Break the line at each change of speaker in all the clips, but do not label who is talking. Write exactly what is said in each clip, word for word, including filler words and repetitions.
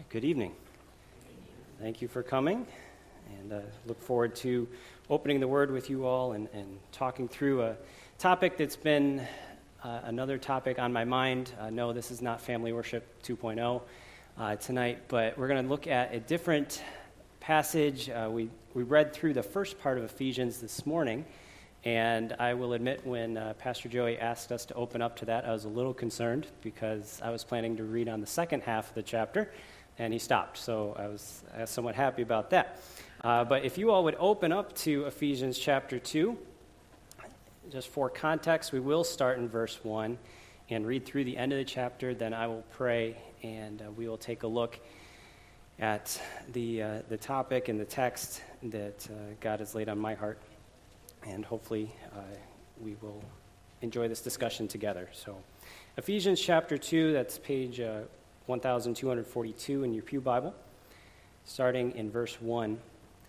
Good evening. Thank you for coming, and uh, look forward to opening the Word with you all and, and talking through a topic that's been uh, another topic on my mind. Uh, no, this is not Family Worship two point oh uh, tonight, but we're going to look at a different passage. Uh, we, we read through the first part of Ephesians this morning, and I will admit when uh, Pastor Joey asked us to open up to that, I was a little concerned because I was planning to read on the second half of the chapter, and he stopped, so I was, I was somewhat happy about that. Uh, but if you all would open up to Ephesians chapter two, just for context, we will start in verse one and read through the end of the chapter, then I will pray, and uh, we will take a look at the, uh, the topic and the text that uh, God has laid on my heart. And hopefully uh, we will enjoy this discussion together. So Ephesians chapter two, that's page uh, twelve forty-two in your Pew Bible, starting in verse one.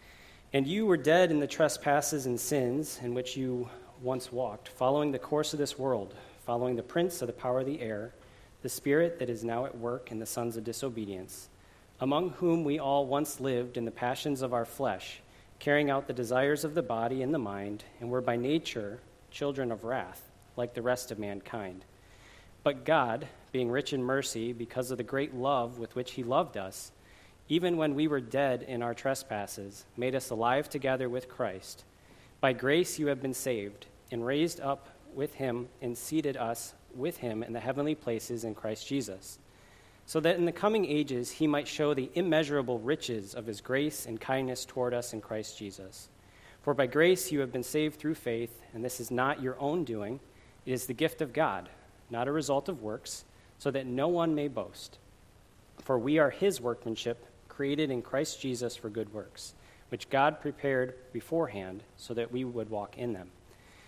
And you were dead in the trespasses and sins in which you once walked, following the course of this world, following the prince of the power of the air, the spirit that is now at work in the sons of disobedience, among whom we all once lived in the passions of our flesh, carrying out the desires of the body and the mind, and were by nature children of wrath, like the rest of mankind. But God, being rich in mercy, because of the great love with which he loved us, even when we were dead in our trespasses, made us alive together with Christ. By grace you have been saved, and raised up with him, and seated us with him in the heavenly places in Christ Jesus, so that in the coming ages he might show the immeasurable riches of his grace and kindness toward us in Christ Jesus. For by grace you have been saved through faith, and this is not your own doing. It is the gift of God, not a result of works, so that no one may boast. For we are his workmanship, created in Christ Jesus for good works, which God prepared beforehand so that we would walk in them.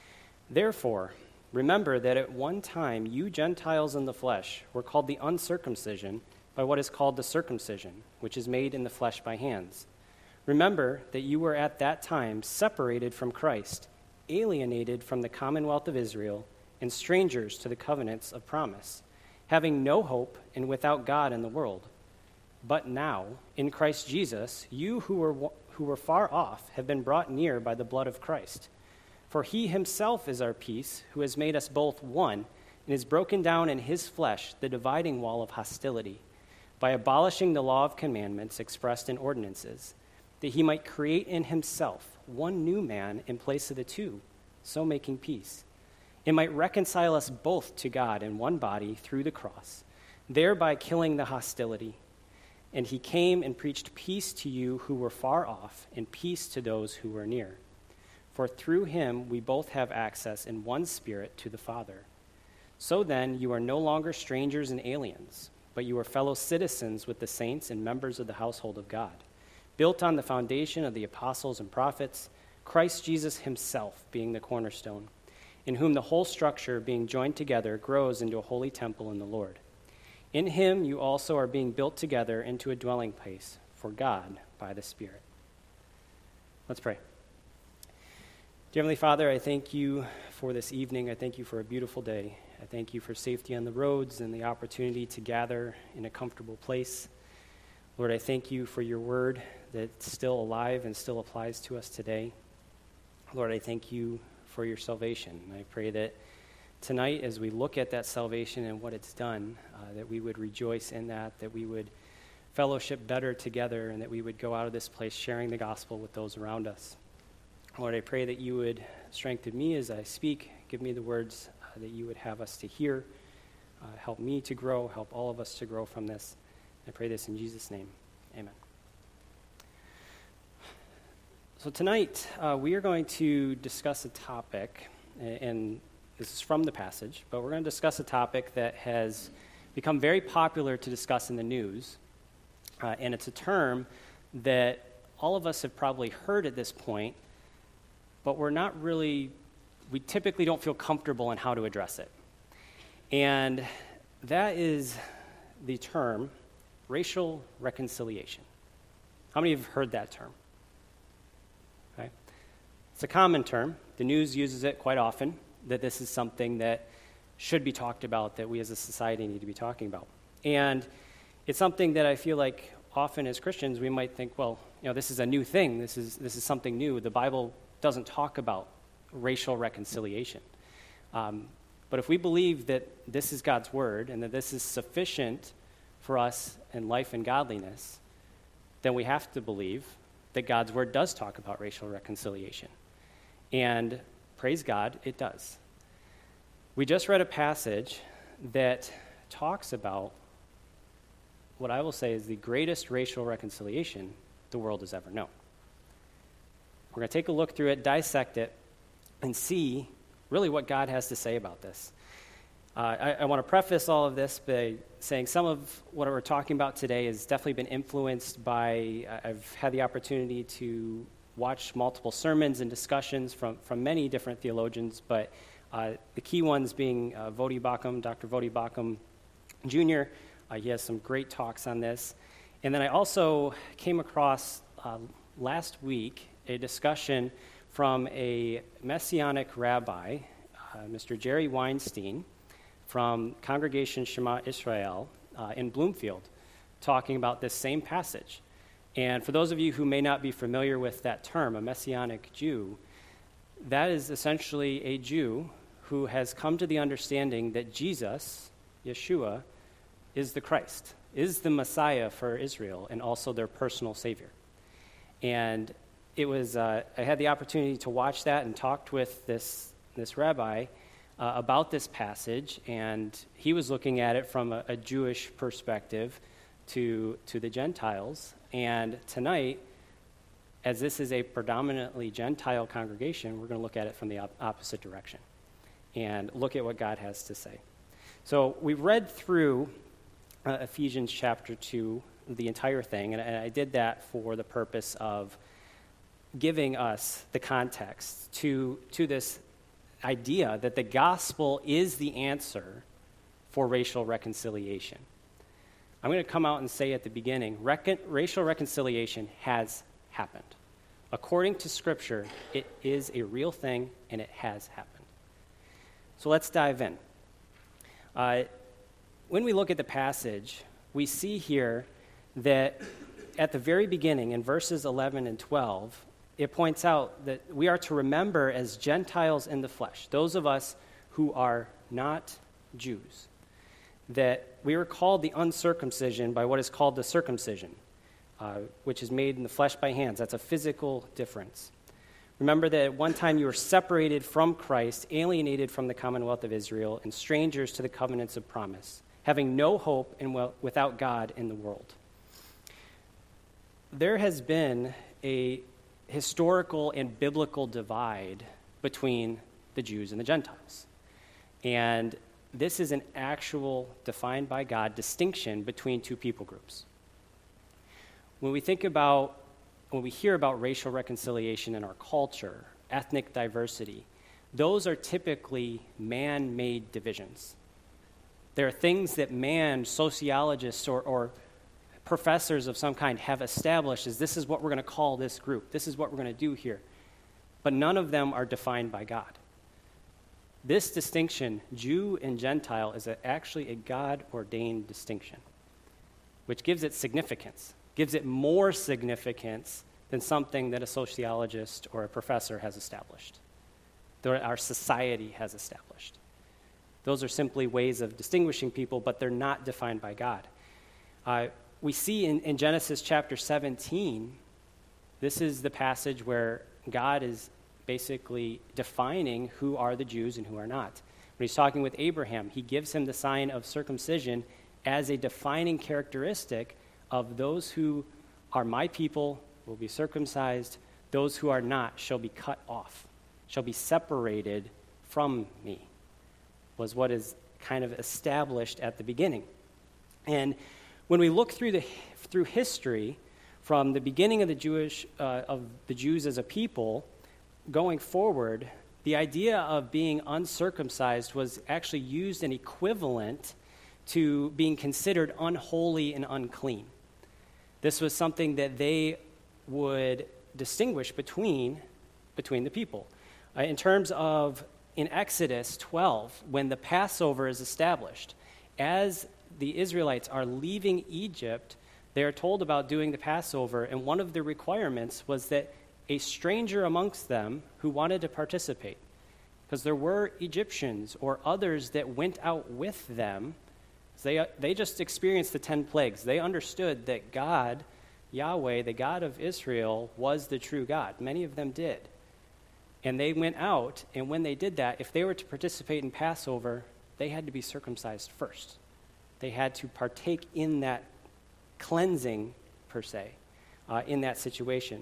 Therefore, remember that at one time you Gentiles in the flesh were called the uncircumcision by what is called the circumcision, which is made in the flesh by hands. Remember that you were at that time separated from Christ, alienated from the commonwealth of Israel, and strangers to the covenants of promise, having no hope and without God in the world. But now, in Christ Jesus, you who were, who were far off have been brought near by the blood of Christ. For he himself is our peace, who has made us both one, and has broken down in his flesh the dividing wall of hostility, by abolishing the law of commandments expressed in ordinances, that he might create in himself one new man in place of the two, so making peace, and might reconcile us both to God in one body through the cross, thereby killing the hostility. And he came and preached peace to you who were far off, and peace to those who were near. For through him we both have access in one spirit to the Father. So then you are no longer strangers and aliens, but you are fellow citizens with the saints and members of the household of God, built on the foundation of the apostles and prophets, Christ Jesus himself being the cornerstone, in whom the whole structure, being joined together, grows into a holy temple in the Lord. In him you also are being built together into a dwelling place for God by the Spirit. Let's pray. Dear Heavenly Father, I thank you for this evening. I thank you for a beautiful day. I thank you for safety on the roads and the opportunity to gather in a comfortable place. Lord, I thank you for your word that's still alive and still applies to us today. Lord, I thank you for your salvation. I pray that tonight, as we look at that salvation and what it's done, uh, that we would rejoice in that, that we would fellowship better together, and that we would go out of this place sharing the gospel with those around us. Lord, I pray that you would strengthen me as I speak. Give me the words uh, that you would have us to hear. Uh, help me to grow. Help all of us to grow from this. I pray this in Jesus' name. Amen. So tonight, uh, we are going to discuss a topic, and this is from the passage, but we're going to discuss a topic that has become very popular to discuss in the news, uh, and it's a term that all of us have probably heard at this point, but we're not really, we typically don't feel comfortable in how to address it. And that is the term racial reconciliation. How many have heard that term? Okay. It's a common term. The news uses it quite often, that this is something that should be talked about, that we as a society need to be talking about. And it's something that I feel like often as Christians, we might think, well, you know, this is a new thing. This is this is something new. The Bible doesn't talk about racial reconciliation. Um, but if we believe that this is God's word and that this is sufficient for us in life and godliness, then we have to believe that God's word does talk about racial reconciliation. And praise God, it does. We just read a passage that talks about what I will say is the greatest racial reconciliation the world has ever known. We're going to take a look through it, dissect it, and see really what God has to say about this. Uh, I, I want to preface all of this by saying some of what we're talking about today has definitely been influenced by, I've had the opportunity to watch multiple sermons and discussions from, from many different theologians, but uh, the key ones being uh, Voddie Baucham, Doctor Voddie Baucham Junior Uh, he has some great talks on this. And then I also came across uh, last week a discussion from a Messianic rabbi, uh, Mister Jerry Weinstein, from Congregation Shema Israel uh, in Bloomfield, talking about this same passage. And for those of you who may not be familiar with that term, a Messianic Jew, that is essentially a Jew who has come to the understanding that Jesus, Yeshua, is the Christ, is the Messiah for Israel, and also their personal Savior. And it was, uh, I had the opportunity to watch that and talked with this, this rabbi uh, about this passage, and he was looking at it from a, a Jewish perspective to, to the Gentiles. And tonight, as this is a predominantly Gentile congregation, we're going to look at it from the op- opposite direction and look at what God has to say. So we've read through Uh, Ephesians chapter two, the entire thing, and, and I did that for the purpose of giving us the context to, to this idea that the gospel is the answer for racial reconciliation. I'm going to come out and say at the beginning, recon- racial reconciliation has happened. According to Scripture, it is a real thing, and it has happened. So let's dive in. Uh, When we look at the passage, we see here that at the very beginning, in verses eleven and twelve, it points out that we are to remember as Gentiles in the flesh, those of us who are not Jews, that we are called the uncircumcision by what is called the circumcision, uh, which is made in the flesh by hands. That's a physical difference. Remember that at one time you were separated from Christ, alienated from the commonwealth of Israel, and strangers to the covenants of promise, having no hope and well, without God in the world. There has been a historical and biblical divide between the Jews and the Gentiles. And this is an actual, defined by God, distinction between two people groups. When we think about, when we hear about racial reconciliation in our culture, ethnic diversity, those are typically man-made divisions. There are things that man, sociologists, or, or professors of some kind have established as this is what we're going to call this group. This is what we're going to do here. But none of them are defined by God. This distinction, Jew and Gentile, is a, actually a God-ordained distinction, which gives it significance, gives it more significance than something that a sociologist or a professor has established, that our society has established. Those are simply ways of distinguishing people, but they're not defined by God. Uh, we see in, in Genesis chapter seventeen, this is the passage where God is basically defining who are the Jews and who are not. When he's talking with Abraham, he gives him the sign of circumcision as a defining characteristic of those who are my people will be circumcised, those who are not shall be cut off, shall be separated from me, was what is kind of established at the beginning. And when we look through the through history, from the beginning of the Jewish uh, of the Jews as a people, going forward, the idea of being uncircumcised was actually used and equivalent to being considered unholy and unclean. This was something that they would distinguish between between the people. Uh, in terms of in Exodus twelve, when the Passover is established, as the Israelites are leaving Egypt, They are told about doing the Passover, and one of the requirements was that a stranger amongst them who wanted to participate, because there were Egyptians or others that went out with them. They, they just experienced the ten plagues. They understood that God, Yahweh, the God of Israel, was the true God. Many of them did. And they went out, and when they did that, if they were to participate in Passover, they had to be circumcised first. They had to partake in that cleansing, per se, uh, in that situation.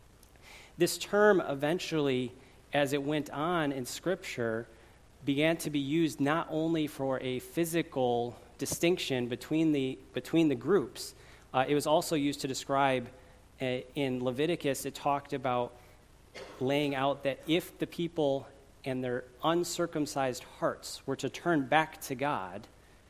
This term eventually, as it went on in Scripture, began to be used not only for a physical distinction between the between the groups. Uh, it was also used to describe, uh, in Leviticus, it talked about laying out that if the people and their uncircumcised hearts were to turn back to God,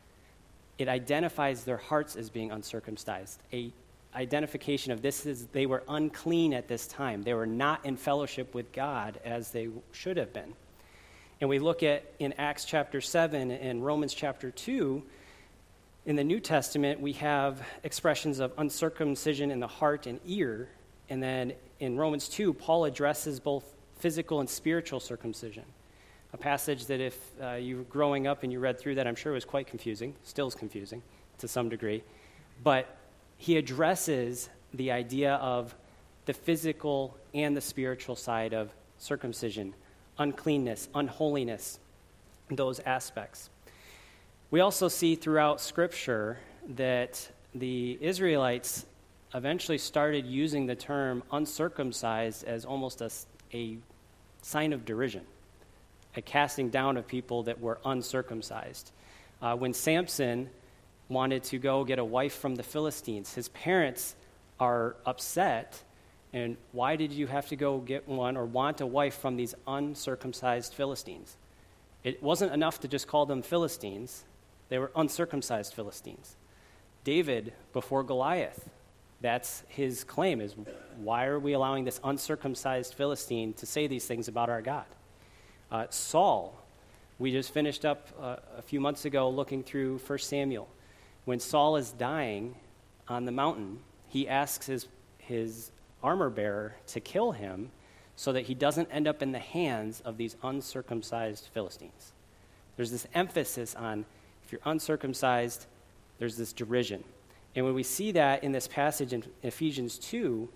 it identifies their hearts as being uncircumcised. A identification of this is they were unclean at this time. They were not in fellowship with God as they should have been. And we look at in Acts chapter seven and Romans chapter two, in the New Testament, we have expressions of uncircumcision in the heart and ear. And then in Romans two, Paul addresses both physical and spiritual circumcision. A passage that if uh, you were growing up and you read through that, I'm sure it was quite confusing, still is confusing to some degree. But he addresses the idea of the physical and the spiritual side of circumcision, uncleanness, unholiness, those aspects. We also see throughout Scripture that the Israelites eventually started using the term uncircumcised as almost a, a sign of derision, a casting down of people that were uncircumcised. Uh, when Samson wanted to go get a wife from the Philistines, his parents are upset, and why did you have to go get one or want a wife from these uncircumcised Philistines? It wasn't enough to just call them Philistines. They were uncircumcised Philistines. David, before Goliath, that's his claim, is why are we allowing this uncircumcised Philistine to say these things about our God? Uh, Saul, we just finished up uh, a few months ago looking through First Samuel. When Saul is dying on the mountain, he asks his, his armor bearer to kill him so that he doesn't end up in the hands of these uncircumcised Philistines. There's this emphasis on if you're uncircumcised, there's this derision. And when we see that in this passage in Ephesians two,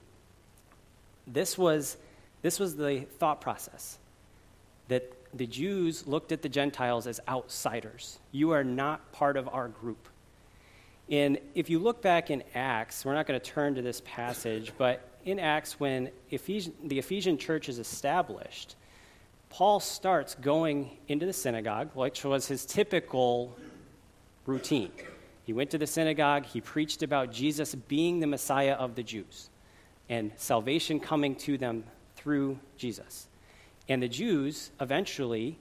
this was, this was the thought process, that the Jews looked at the Gentiles as outsiders. You are not part of our group. And if you look back in Acts, we're not going to turn to this passage, but in Acts, when Ephes- the Ephesian church is established, Paul starts going into the synagogue, which was his typical routine. He went to the synagogue, he preached about Jesus being the Messiah of the Jews and salvation coming to them through Jesus. And the Jews eventually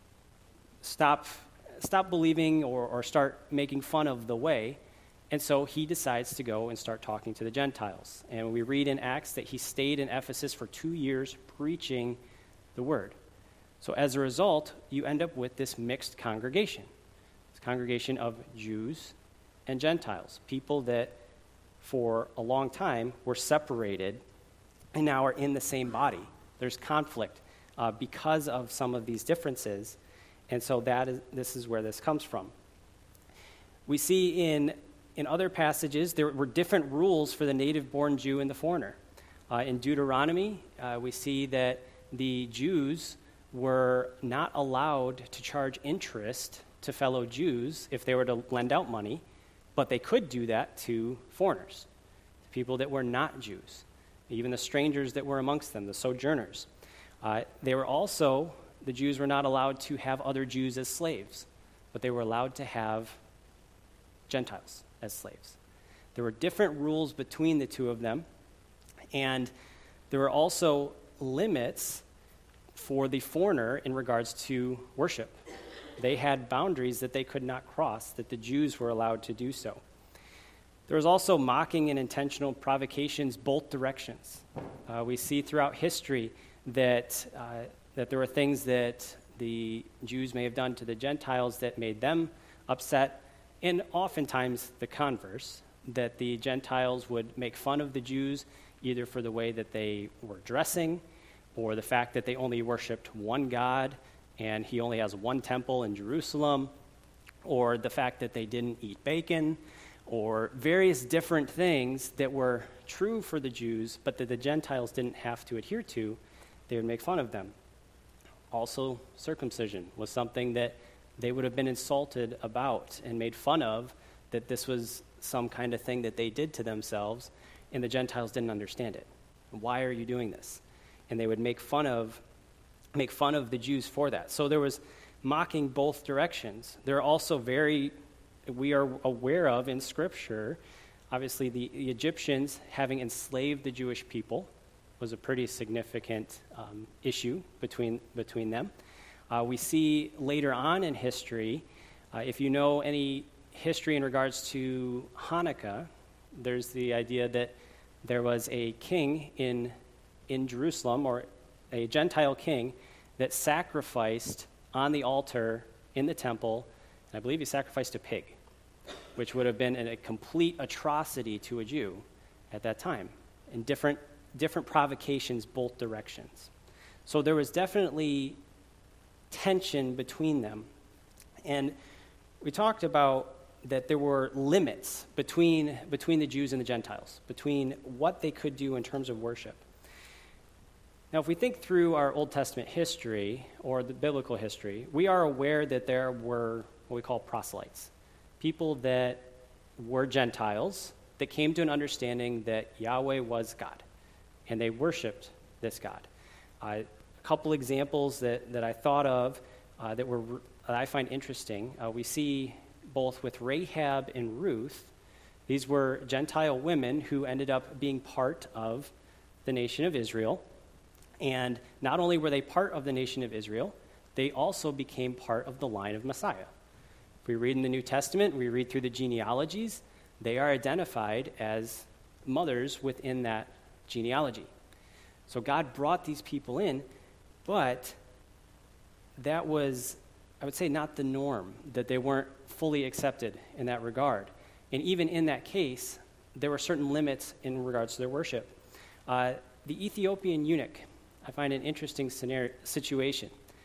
stop, stop believing or, or start making fun of the way, and so he decides to go and start talking to the Gentiles. And we read in Acts that he stayed in Ephesus for two years preaching the word. So as a result, you end up with this mixed congregation. Congregation of Jews and Gentiles, people that for a long time were separated and now are in the same body. There's conflict uh, because of some of these differences, and so that is this is where this comes from. We see in in other passages there were different rules for the native-born Jew and the foreigner. Uh, in Deuteronomy, uh, we see that the Jews were not allowed to charge interest to fellow Jews if they were to lend out money, but they could do that to foreigners, people that were not Jews, even the strangers that were amongst them, the sojourners. Uh, they were also, the Jews were not allowed to have other Jews as slaves, but they were allowed to have Gentiles as slaves. There were different rules between the two of them, and there were also limits for the foreigner in regards to worship. They had boundaries that they could not cross, that the Jews were allowed to do so. There was also mocking and intentional provocations both directions. Uh, we see throughout history that uh, that there were things that the Jews may have done to the Gentiles that made them upset, and oftentimes the converse. that the Gentiles would make fun of the Jews either for the way that they were dressing or the fact that they only worshiped one God and he only has one temple in Jerusalem, or the fact that they didn't eat bacon, or various different things that were true for the Jews but that the Gentiles didn't have to adhere to. They would make fun of them. Also, circumcision was something that they would have been insulted about and made fun of, that this was some kind of thing that they did to themselves, and the Gentiles didn't understand it. Why are you doing this? And they would make fun of make fun of the Jews for that. So there was mocking both directions. There are also very, we are aware of in Scripture, obviously the, the Egyptians having enslaved the Jewish people was a pretty significant um, issue between between them. Uh, we see later on in history, uh, if you know any history in regards to Hanukkah, there's the idea that there was a king in in Jerusalem, or a Gentile king, that sacrificed on the altar in the temple, and I believe he sacrificed a pig, which would have been a complete atrocity to a Jew at that time, in different different provocations both directions. So there was definitely tension between them. And we talked about that there were limits between between the Jews and the Gentiles, between what they could do in terms of worship. Now, if we think through our Old Testament history, or the biblical history, we are aware that there were what we call proselytes, people that were Gentiles that came to an understanding that Yahweh was God, and they worshiped this God. Uh, a couple examples that, that I thought of uh, that were that I find interesting. Uh, we see both with Rahab and Ruth. These were Gentile women who ended up being part of the nation of Israel. And not only were they part of the nation of Israel, they also became part of the line of Messiah. If we read in the New Testament, we read through the genealogies, they are identified as mothers within that genealogy. So God brought these people in, but that was, I would say, not the norm, that they weren't fully accepted in that regard. And even in that case, there were certain limits in regards to their worship. Uh, the Ethiopian eunuch, I find an interesting scenario, situation.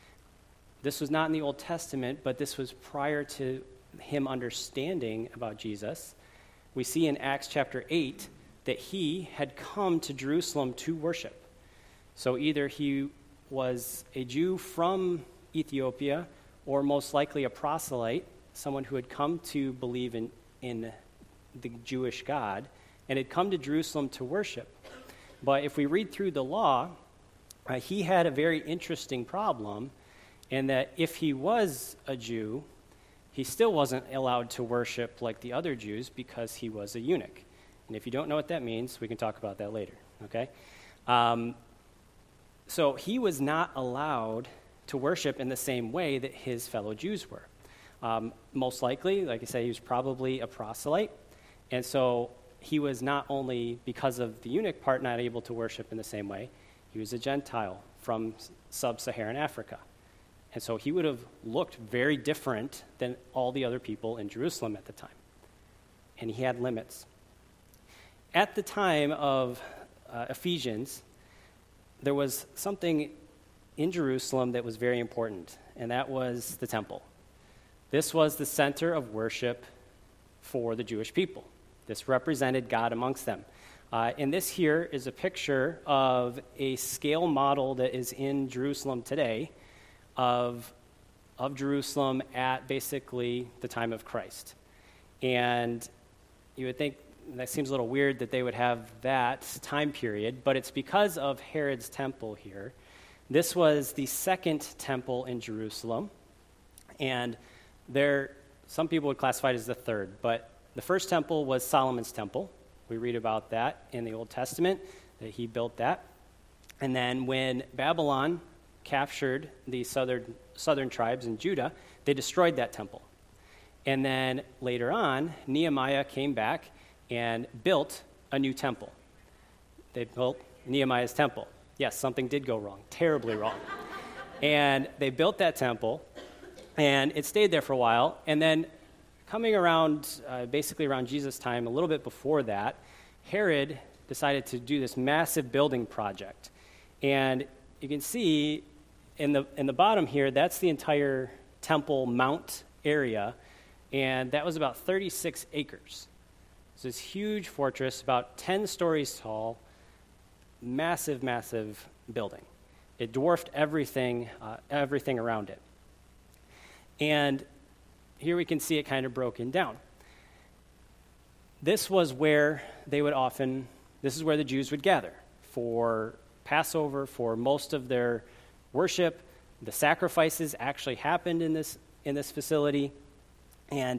This was not in the Old Testament, but this was prior to him understanding about Jesus. We see in Acts chapter eight that he had come to Jerusalem to worship. So either he was a Jew from Ethiopia, or most likely a proselyte, someone who had come to believe in, in the Jewish God, and had come to Jerusalem to worship. But if we read through the law, uh, he had a very interesting problem, in that if he was a Jew, he still wasn't allowed to worship like the other Jews because he was a eunuch. And if you don't know what that means, we can talk about that later, okay? Um, so he was not allowed to worship in the same way that his fellow Jews were. Um, most likely, like I said, he was probably a proselyte, and so he was not only, because of the eunuch part, not able to worship in the same way, he was a Gentile from sub-Saharan Africa. And so he would have looked very different than all the other people in Jerusalem at the time. And he had limits. At the time of uh, Ephesians, there was something in Jerusalem that was very important, and that was the temple. This was the center of worship for the Jewish people. This represented God amongst them. Uh, and this here is a picture of a scale model that is in Jerusalem today of, of Jerusalem at basically the time of Christ. And you would think that seems a little weird that they would have that time period, but it's because of Herod's temple here. This was the second temple in Jerusalem, and there, some people would classify it as the third, but the first temple was Solomon's temple. We read about that in the Old Testament, that he built that. And then when Babylon captured the southern southern tribes in Judah, they destroyed that temple. And then later on, Nehemiah came back and built a new temple. They built Nehemiah's temple. Yes, something did go wrong, terribly wrong. And they built that temple, and it stayed there for a while. And then coming around, uh, basically around Jesus' time, a little bit before that, Herod decided to do this massive building project. And you can see in the in the bottom here, that's the entire Temple Mount area, and that was about thirty-six acres. It's this huge fortress, about ten stories tall, massive, massive building. It dwarfed everything, uh, everything around it. And here we can see it kind of broken down. This was where they would often, this is where the Jews would gather for Passover, for most of their worship. The sacrifices actually happened in this in this facility, and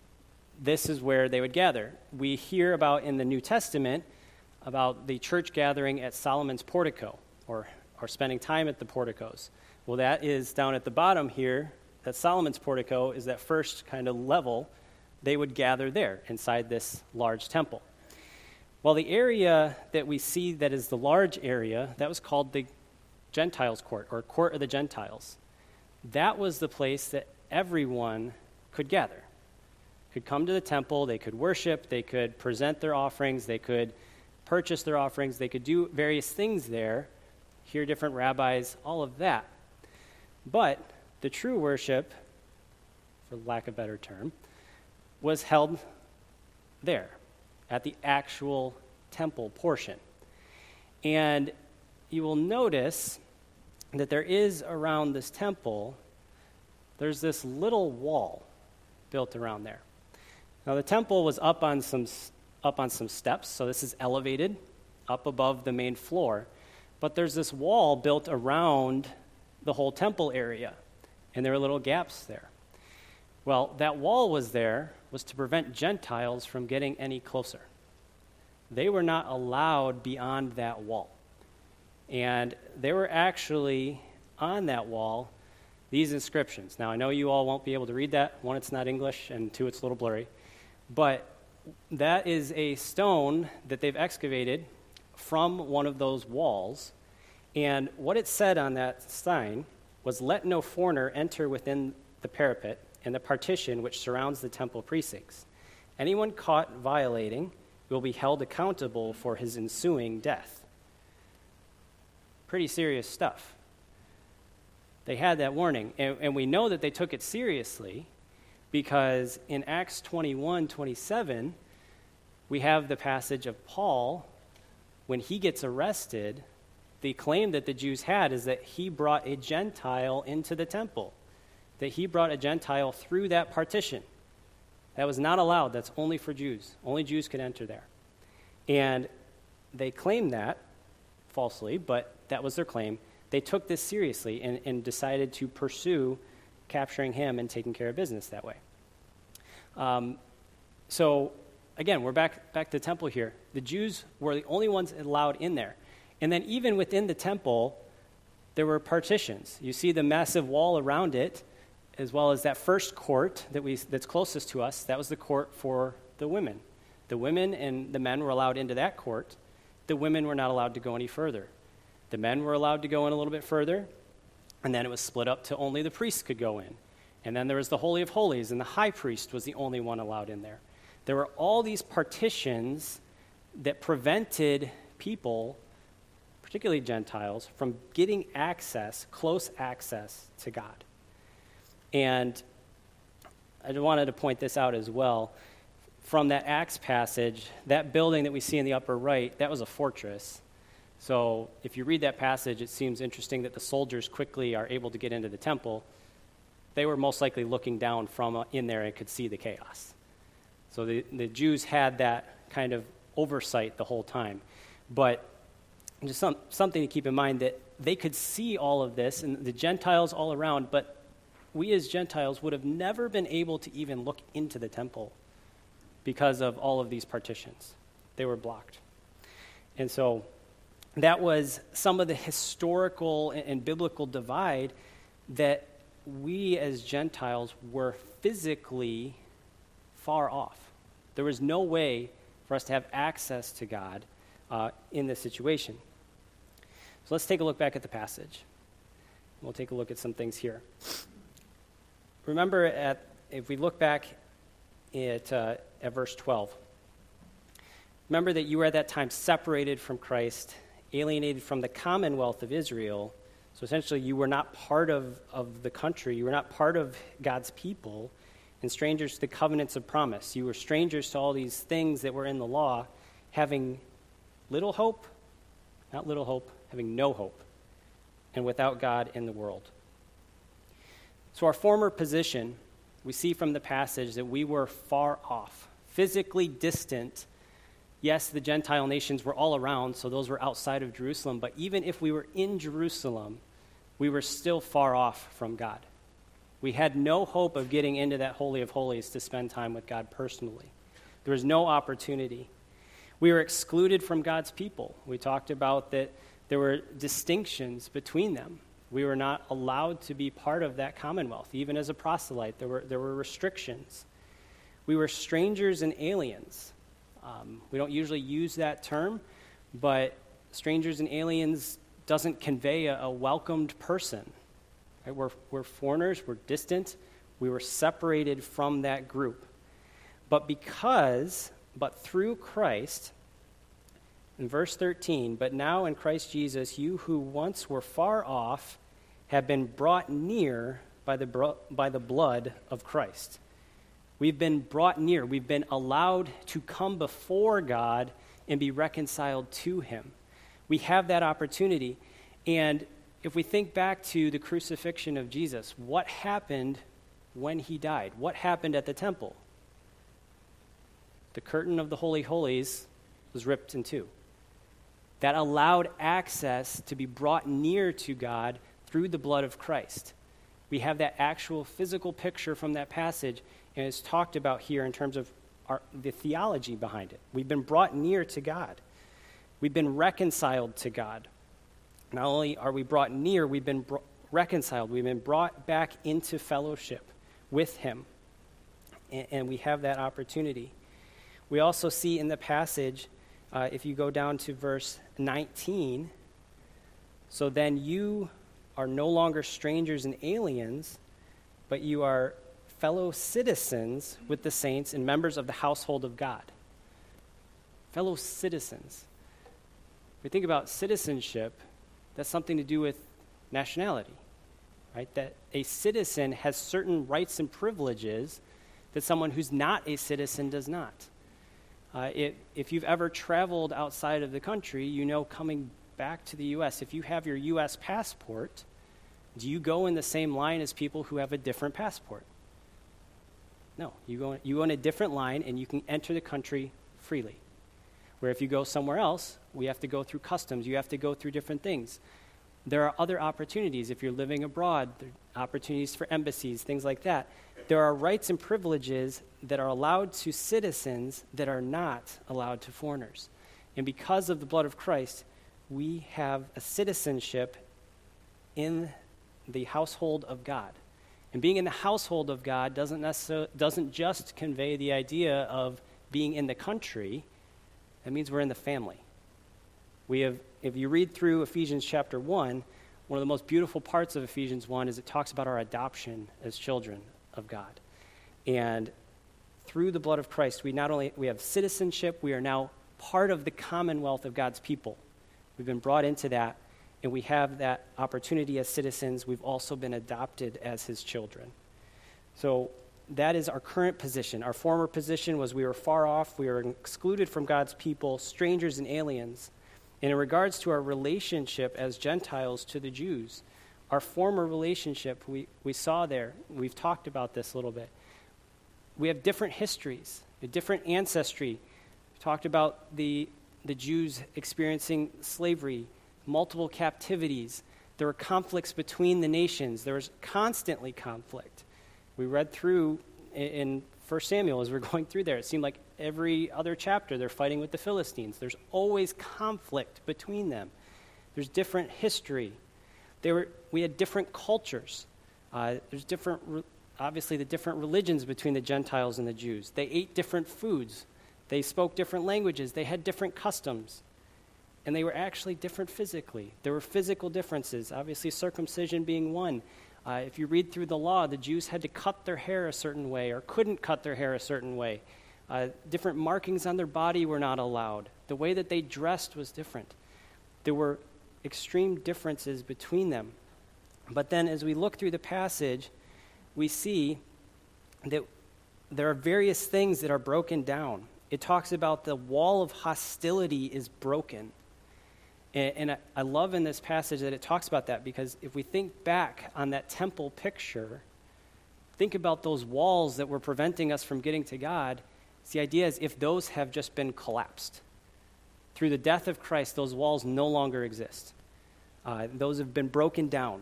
this is where they would gather. We hear about in the New Testament about the church gathering at Solomon's portico, or, or spending time at the porticos. Well, that is down at the bottom here. That Solomon's portico is that first kind of level. They would gather there inside this large temple. Well, the area that we see that is the large area, that was called the Gentiles' court, or court of the Gentiles. That was the place that everyone could gather. Could come to the temple, they could worship, they could present their offerings, they could purchase their offerings, they could do various things there, hear different rabbis, all of that. But the true worship, for lack of a better term, was held there, at the actual temple portion. And you will notice that there is around this temple, there's this little wall built around there. Now, the temple was up on some up on some steps, so this is elevated up above the main floor. But there's this wall built around the whole temple area, and there are little gaps there. Well, that wall was there was to prevent Gentiles from getting any closer. They were not allowed beyond that wall. And there were actually on that wall these inscriptions. Now, I know you all won't be able to read that. One, it's not English, and two, it's a little blurry. But that is a stone that they've excavated from one of those walls. And what it said on that sign was, "Let no foreigner enter within the parapet and the partition which surrounds the temple precincts. Anyone caught violating will be held accountable for his ensuing death." Pretty serious stuff. They had that warning, and, and we know that they took it seriously because in Acts twenty-one twenty-seven, we have the passage of Paul. When he gets arrested, the claim that the Jews had is that he brought a Gentile into the temple, that he brought a Gentile through that partition. That was not allowed. That's only for Jews. Only Jews could enter there. And they claimed that falsely, but that was their claim. They took this seriously and, and decided to pursue capturing him and taking care of business that way. Um, so, again, we're back, back to the temple here. The Jews were the only ones allowed in there. And then even within the temple, there were partitions. You see the massive wall around it, as well as that first court that we that's closest to us. That was the court for the women. The women and the men were allowed into that court. The women were not allowed to go any further. The men were allowed to go in a little bit further, and then it was split up to only the priests could go in. And then there was the Holy of Holies, and the high priest was the only one allowed in there. There were all these partitions that prevented people, particularly Gentiles, from getting access, close access to God. And I wanted to point this out as well. From that Acts passage, that building that we see in the upper right, that was a fortress. So if you read that passage, it seems interesting that the soldiers quickly are able to get into the temple. They were most likely looking down from in there and could see the chaos. So the, the Jews had that kind of oversight the whole time. But just some, something to keep in mind, that they could see all of this and the Gentiles all around, but we as Gentiles would have never been able to even look into the temple because of all of these partitions. They were blocked. And so that was some of the historical and, and biblical divide that we as Gentiles were physically far off. There was no way for us to have access to God uh, in this situation. So let's take a look back at the passage. We'll take a look at some things here. Remember, at if we look back at, uh, at verse twelve. Remember that you were at that time separated from Christ, alienated from the commonwealth of Israel. So essentially, you were not part of, of the country. You were not part of God's people, and strangers to the covenants of promise. You were strangers to all these things that were in the law, having little hope, not little hope, having no hope, and without God in the world. So our former position, we see from the passage that we were far off, physically distant. Yes, the Gentile nations were all around, so those were outside of Jerusalem, but even if we were in Jerusalem, we were still far off from God. We had no hope of getting into that Holy of Holies to spend time with God personally. There was no opportunity. We were excluded from God's people. We talked about that there were distinctions between them. We were not allowed to be part of that commonwealth. Even as a proselyte, there were, there were restrictions. We were strangers and aliens. Um, we don't usually use that term, but strangers and aliens doesn't convey a, a welcomed person. Right? We're, we're foreigners, we're distant, we were separated from that group. But because, but through Christ, in verse thirteen, but now in Christ Jesus, you who once were far off have been brought near by the, bro- by the blood of Christ. We've been brought near. We've been allowed to come before God and be reconciled to him. We have that opportunity. And if we think back to the crucifixion of Jesus, what happened when he died? What happened at the temple? The curtain of the Holy Holies was ripped in two. That allowed access to be brought near to God through the blood of Christ. We have that actual physical picture from that passage, and it's talked about here in terms of our, the theology behind it. We've been brought near to God. We've been reconciled to God. Not only are we brought near, we've been bro- reconciled. We've been brought back into fellowship with him, and, and we have that opportunity. We also see in the passage, uh, if you go down to verse nineteen, so then you are no longer strangers and aliens, but you are fellow citizens with the saints and members of the household of God. Fellow citizens. If we think about citizenship, that's something to do with nationality, right? That a citizen has certain rights and privileges that someone who's not a citizen does not. Uh, it, if you've ever traveled outside of the country, you know coming back to the U S, if you have your U S passport, do you go in the same line as people who have a different passport? No, you go, you go in a different line and you can enter the country freely. Where if you go somewhere else, we have to go through customs. You have to go through different things. There are other opportunities. If you're living abroad, there are opportunities for embassies, things like that. There are rights and privileges that are allowed to citizens that are not allowed to foreigners. And because of the blood of Christ, we have a citizenship in the household of God. And being in the household of God doesn't necessarily doesn't just convey the idea of being in the country. That means we're in the family. We have, if you read through Ephesians chapter one, one of the most beautiful parts of Ephesians one is it talks about our adoption as children of God. And through the blood of Christ, we not only we have citizenship, we are now part of the commonwealth of God's people. We've been brought into that, and we have that opportunity as citizens. We've also been adopted as his children. So that is our current position. Our former position was we were far off, we were excluded from God's people, strangers and aliens. And in regards to our relationship as Gentiles to the Jews, our former relationship, we, we saw there, we've talked about this a little bit. We have different histories, a different ancestry. We talked about the, the Jews experiencing slavery, multiple captivities. There were conflicts between the nations. There was constantly conflict. We read through in First Samuel as we're going through there. It seemed like every other chapter they're fighting with the Philistines. There's always conflict between them. There's different history. They were, we had different cultures. Uh, there's different, obviously, the different religions between the Gentiles and the Jews. They ate different foods. They spoke different languages. They had different customs. And they were actually different physically. There were physical differences, obviously circumcision being one. Uh, if you read through the law, the Jews had to cut their hair a certain way or couldn't cut their hair a certain way. Uh, different markings on their body were not allowed. The way that they dressed was different. There were extreme differences between them. But then as we look through the passage, we see that there are various things that are broken down. It talks about the wall of hostility is broken. And, and I, I love in this passage that it talks about that, because if we think back on that temple picture, think about those walls that were preventing us from getting to God. The idea is if those have just been collapsed. Through the death of Christ, those walls no longer exist. Uh, those have been broken down.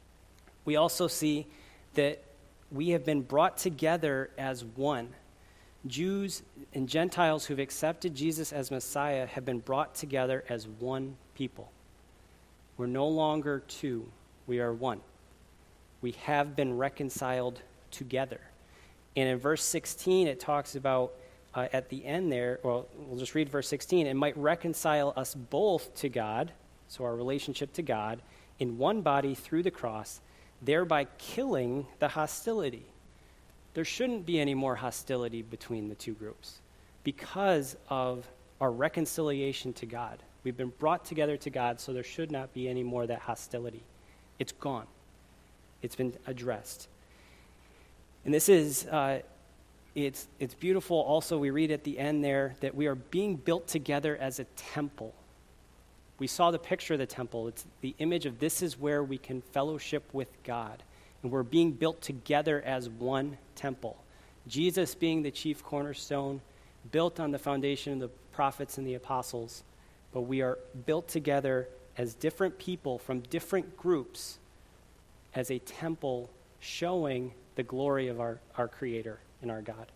We also see that we have been brought together as one. Jews and Gentiles who've accepted Jesus as Messiah have been brought together as one people. We're no longer two. We are one. We have been reconciled together. And in verse sixteen, it talks about uh, at the end there, well, we'll just read verse sixteen, it might reconcile us both to God, so our relationship to God, in one body through the cross, thereby killing the hostility. There shouldn't be any more hostility between the two groups because of our reconciliation to God. We've been brought together to God, so there should not be any more of that hostility. It's gone. It's been addressed. And this is, uh, it's, it's beautiful. Also, we read at the end there that we are being built together as a temple. We saw the picture of the temple. It's the image of this is where we can fellowship with God. And we're being built together as one temple. Jesus being the chief cornerstone, built on the foundation of the prophets and the apostles. But we are built together as different people from different groups as a temple showing the glory of our, our Creator and our God.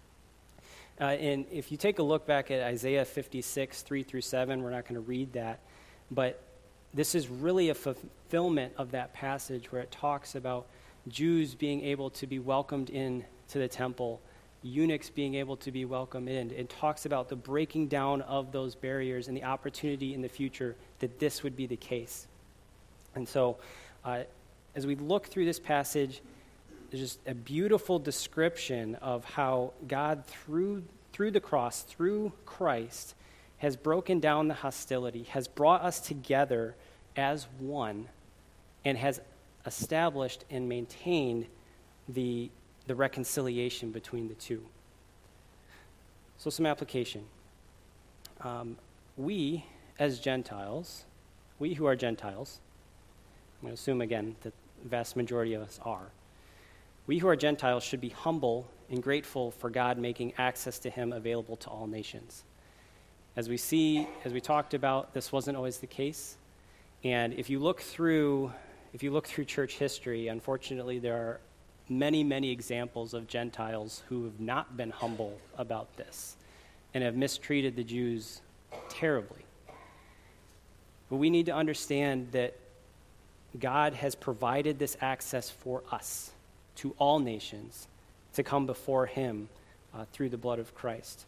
Uh, and if you take a look back at Isaiah fifty-six, three through seven, we're not going to read that, but this is really a fulfillment of that passage where it talks about Jews being able to be welcomed in to the temple, eunuchs being able to be welcomed in. It talks about the breaking down of those barriers and the opportunity in the future that this would be the case. And so uh, as we look through this passage, there's just a beautiful description of how God, through through the cross, through Christ, has broken down the hostility, has brought us together as one, and has established and maintained the, the reconciliation between the two. So some application. Um, we, as Gentiles, we who are Gentiles, I'm going to assume again that the vast majority of us are, we who are Gentiles should be humble and grateful for God making access to him available to all nations. As we see, as we talked about, this wasn't always the case. And if you look through, if you look through church history, unfortunately, there are many, many examples of Gentiles who have not been humble about this and have mistreated the Jews terribly. But we need to understand that God has provided this access for us, to all nations, to come before him uh, through the blood of Christ.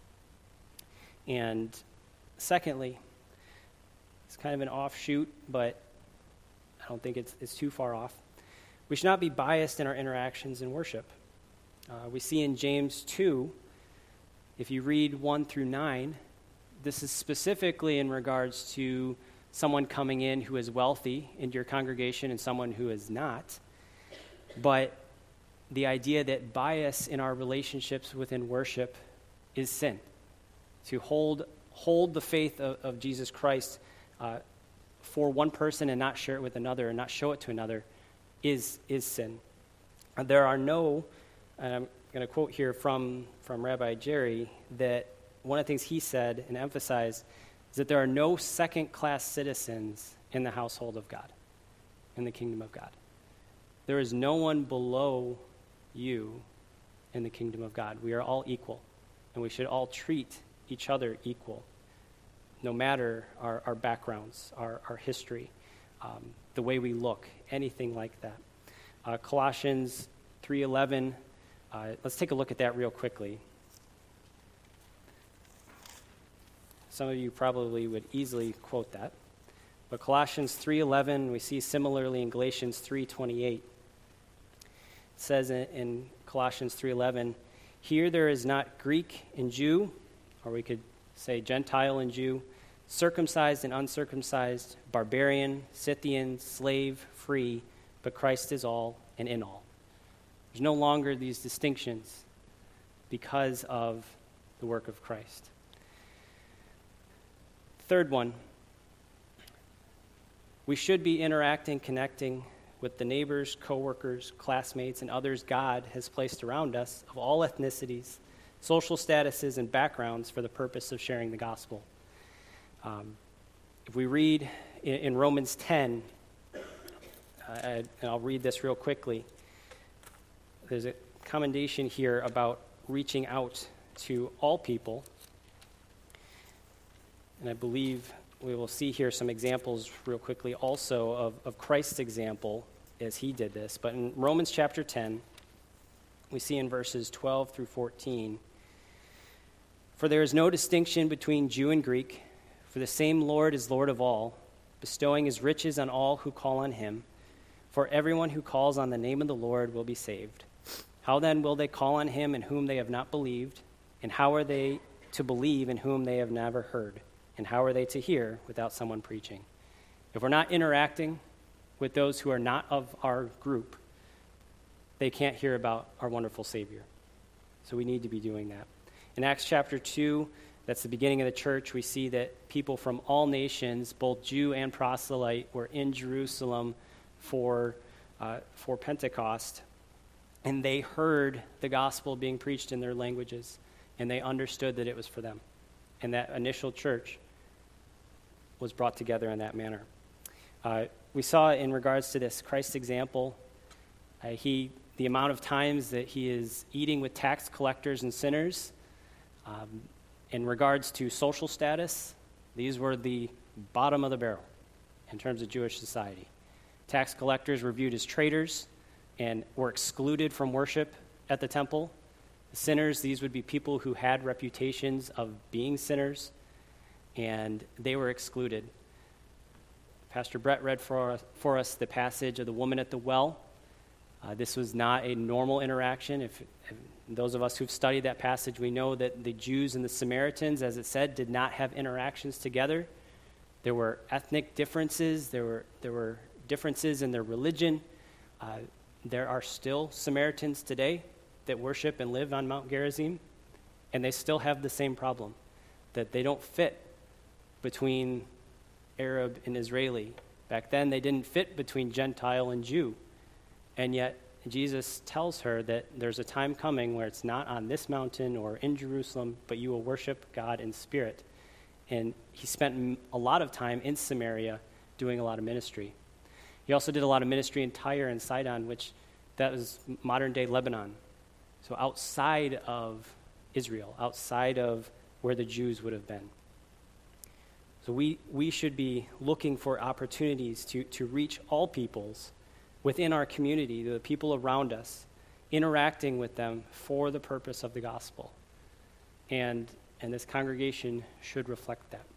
And secondly, it's kind of an offshoot, but I don't think it's, it's too far off. We should not be biased in our interactions in worship. Uh, we see in James two, if you read one through nine, this is specifically in regards to someone coming in who is wealthy into your congregation and someone who is not. But the idea that bias in our relationships within worship is sin. To hold hold the faith of, of Jesus Christ uh, for one person and not share it with another and not show it to another is is sin. Uh, there are no, and I'm going to quote here from, from Rabbi Jerry, that one of the things he said and emphasized is that there are no second-class citizens in the household of God, in the kingdom of God. There is no one below you in the kingdom of God. We are all equal, and we should all treat each other equal, no matter our, our backgrounds, our, our history, um, the way we look, anything like that. Uh, Colossians three eleven, uh, let's take a look at that real quickly. Some of you probably would easily quote that. But Colossians three eleven, we see similarly in Galatians three twenty-eight. says in, in Colossians three eleven, here there is not Greek and Jew, or we could say Gentile and Jew, circumcised and uncircumcised, barbarian, Scythian, slave, free, but Christ is all and in all. There's no longer these distinctions because of the work of Christ. Third one, we should be interacting, connecting with the neighbors, coworkers, classmates, and others God has placed around us of all ethnicities, social statuses, and backgrounds for the purpose of sharing the gospel. Um, if we read in, in Romans ten, uh, and I'll read this real quickly, there's a commendation here about reaching out to all people. And I believe we will see here some examples real quickly also of, of Christ's example as he did this. But in Romans chapter ten, we see in verses twelve through fourteen, for there is no distinction between Jew and Greek, for the same Lord is Lord of all, bestowing his riches on all who call on him. For everyone who calls on the name of the Lord will be saved. How then will they call on him in whom they have not believed? And how are they to believe in whom they have never heard? And how are they to hear without someone preaching? If we're not interacting with those who are not of our group, they can't hear about our wonderful Savior. So we need to be doing that. In Acts chapter two, that's the beginning of the church, we see that people from all nations, both Jew and proselyte, were in Jerusalem for, uh, for Pentecost, and they heard the gospel being preached in their languages, and they understood that it was for them. And that initial church was brought together in that manner. Uh, we saw in regards to this Christ's example, uh, he the amount of times that he is eating with tax collectors and sinners. Um, in regards to social status, these were the bottom of the barrel in terms of Jewish society. Tax collectors were viewed as traitors and were excluded from worship at the temple. The sinners, these would be people who had reputations of being sinners, and they were excluded. Pastor Brett read for us, for us the passage of the woman at the well. Uh, this was not a normal interaction. If, if those of us who've studied that passage, we know that the Jews and the Samaritans, as it said, did not have interactions together. There were ethnic differences. There were there were differences in their religion. Uh, there are still Samaritans today that worship and live on Mount Gerizim, and they still have the same problem, that they don't fit between Arab and Israeli. Back then, they didn't fit between Gentile and Jew, and yet Jesus tells her that there's a time coming where it's not on this mountain or in Jerusalem, but you will worship God in spirit. And he spent a lot of time in Samaria doing a lot of ministry. He also did a lot of ministry in Tyre and Sidon, which that was modern-day Lebanon. So outside of Israel, outside of where the Jews would have been. So we, we should be looking for opportunities to, to reach all peoples within our community, the people around us, interacting with them for the purpose of the gospel. And, and this congregation should reflect that.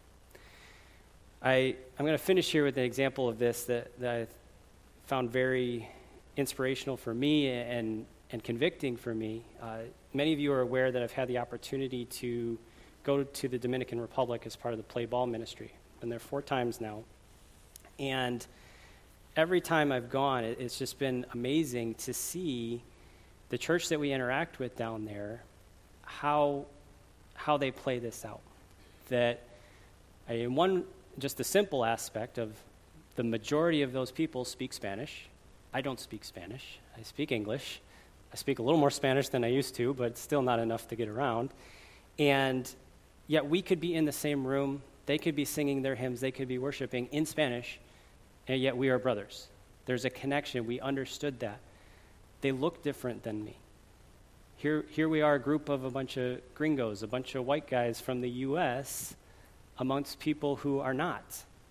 I, I'm going to finish here with an example of this that, that I found very inspirational for me and, and convicting for me. Uh, many of you are aware that I've had the opportunity to go to the Dominican Republic as part of the Play Ball ministry. I've been there four times now. And every time I've gone, it, it's just been amazing to see the church that we interact with down there, how how they play this out. That uh, in one, just the simple aspect of the majority of those people speak Spanish. I don't speak Spanish. I speak English. I speak a little more Spanish than I used to, but still not enough to get around. And yet we could be in the same room. They could be singing their hymns. They could be worshiping in Spanish, and yet we are brothers. There's a connection. We understood that. They look different than me. Here, here we are, a group of a bunch of gringos, a bunch of white guys from the U S amongst people who are not.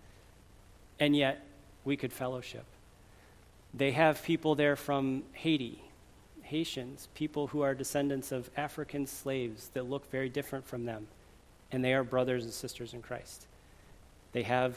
And yet we could fellowship. They have people there from Haiti, Haitians, people who are descendants of African slaves that look very different from them, and they are brothers and sisters in Christ. They have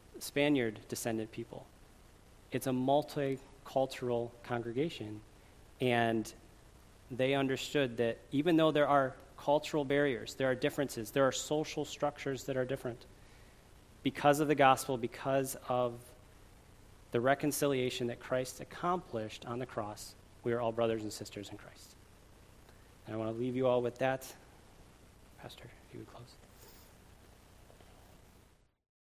Spaniard descendant people. It's a multicultural congregation, And they understood that even though there are cultural barriers, there are differences, there are social structures that are different, because of the gospel, because of the reconciliation that Christ accomplished on the cross, we are all brothers and sisters in Christ. And I want to leave you all with that. Pastor, if you would close.